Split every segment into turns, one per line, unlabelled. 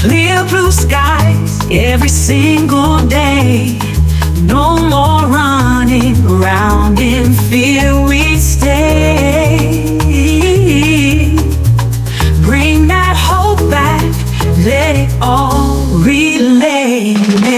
Clear blue skies every single day. No more running around in fear, we stay. Bring that hope back, let it all relay.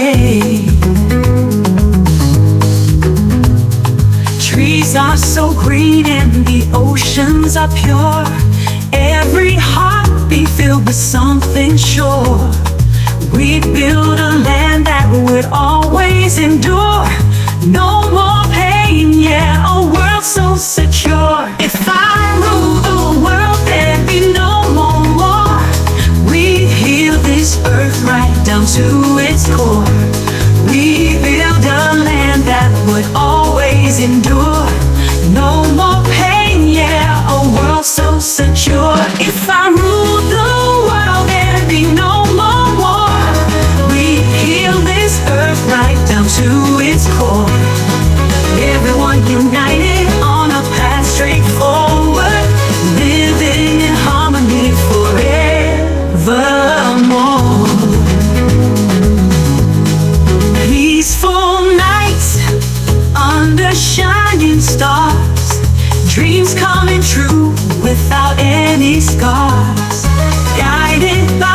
Trees are so green and the oceans are pure. Every heartbeat filled with something sure. We build a land that would always endure. No more pain, yeah, a world so secure. If I rule the world, there'd be no more war. We heal this earth right down to its core. We build a land that would always endure. No more pain, yeah, a world so secure. If I rule the world, there'd be no more war. We heal this earth right down to its core. Everyone united on a path straight forward, living in harmony forevermore. Peaceful nights under shining stars, dreams coming true without any scars. Guided by